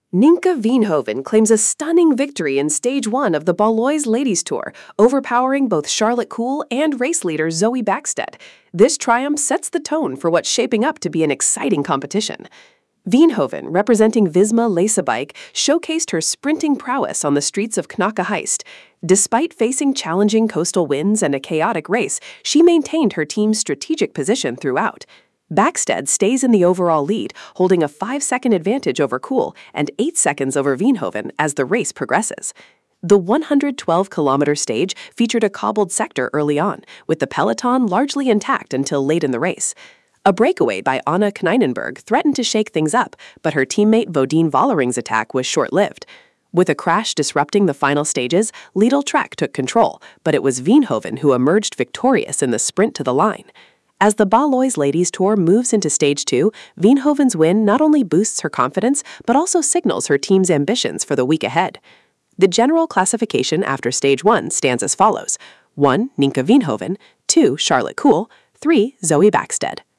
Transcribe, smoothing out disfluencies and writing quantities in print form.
Ninka Veenhoven claims a stunning victory in Stage 1 of the Baloise Ladies Tour, overpowering both Charlotte Kool and race leader Zoe Bäckstedt. This triumph sets the tone for what's shaping up to be an exciting competition. Veenhoven, representing Visma Lease Bike, showcased her sprinting prowess on the streets of Knocke Heist. Despite facing challenging coastal winds and a chaotic race, she maintained her team's strategic position throughout. Bäckstedt stays in the overall lead, holding a 5-second advantage over Kool and 8 seconds over Veenhoven as the race progresses. The 112-kilometer stage featured a cobbled sector early on, with the peloton largely intact until late in the race. A breakaway by Anna Kneinenberg threatened to shake things up, but her teammate Bodine Vollering's attack was short-lived. With a crash disrupting the final stages, Lidl Trek took control, but it was Veenhoven who emerged victorious in the sprint to the line. As the Baloise Ladies Tour moves into Stage 2, Veenhoven's win not only boosts her confidence, but also signals her team's ambitions for the week ahead. The general classification after Stage 1 stands as follows: 1. Ninka Veenhoven, 2. Charlotte Kool, 3. Zoe Bäckstedt.